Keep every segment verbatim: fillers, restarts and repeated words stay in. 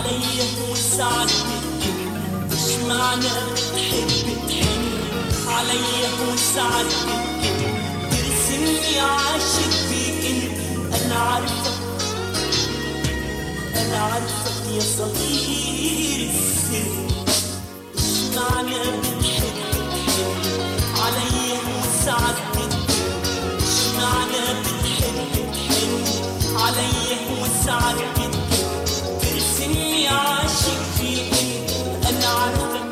عليا وسعد بالدنيا، مش معنى بتحب تحن عليا وسعد بالدنيا، ترسمني عاشق فيك انت. انا عارفك انا عارفك يا صغير السن، مش معنى بتحب تحن عليا وسعد بالدنيا، مش معنى بتحب تحن عليا وسعد بالدنيا، ترسمني عاشق فيك انت. انا عارفك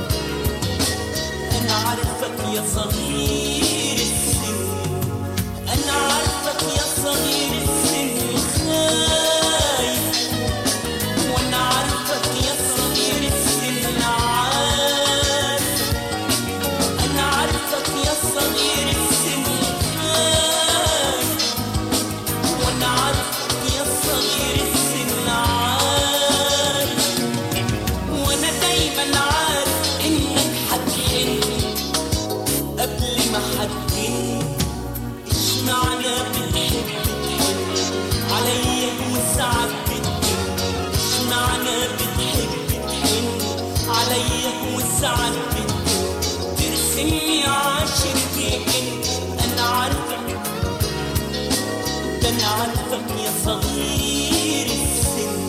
انا عارفك يا صغير السن، انا عارفك يا صغير السن خايف، وانا عارفك يا صغير السن عارف، انا عارفك يا صغير السن خايف، وانا عارفك يا صغير السن عارف، وانا دايما عارف انك هتحن قبل ما هتجن. اشمعنى بتحب تحن عليا وسعد بالدنيا، اشمعنى بتحب تحن عليا وسعد بالدنيا، ترسمني عاشق فيك انت. انا عارفك ده انا عارفك يا صغير السن.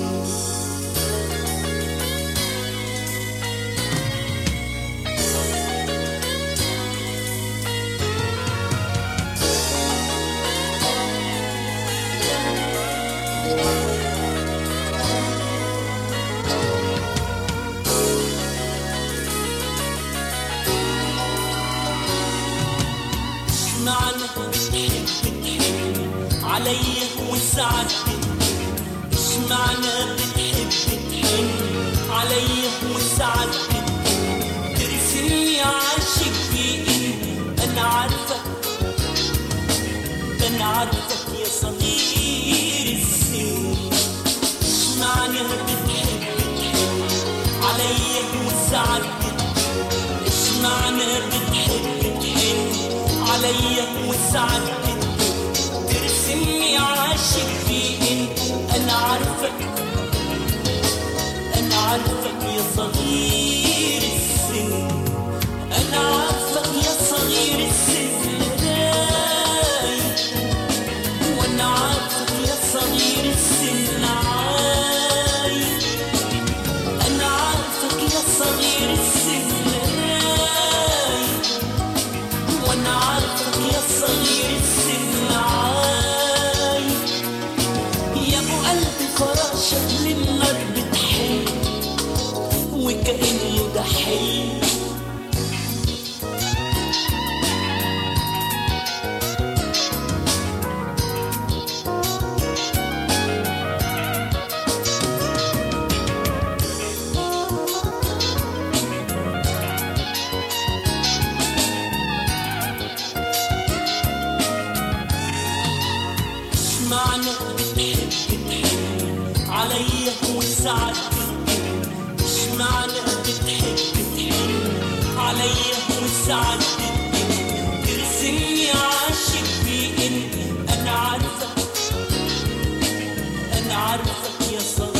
اشمعنى بتحب تحن عليا وسعد بالدنيا، اشمعنى بتحب تحن عليا وسعد بالدنيا، ترسمني عاشق فيك انت. انا عارفك ده انا عارفك يا صغير السن، اشمعنى بتحب تحن عليا وسعد بالدنيا، اشمعنى بتحب تحن عليا وسعد بالدنيا، ترسمني عاشق فيك انت. انا عارفك انا عارفك يا صغير السن، انا عارفك يا صغير السن رايق، وانا عارفك يا صغير السن عايق، انا عارفك يا صغير السن رايق، وانا عارفك يا صغير السن عايق. يا ابو قلبي فراشة للنار بتحن وكأنه ده حلم، اشمعنى بتحب تحن عليا وسعد بالدنيا، اشمعنى بتحب تحن عليا وسعد بالدنيا، ترسمني عاشق فيك انت. انا عارفك انا عارفك يا صغير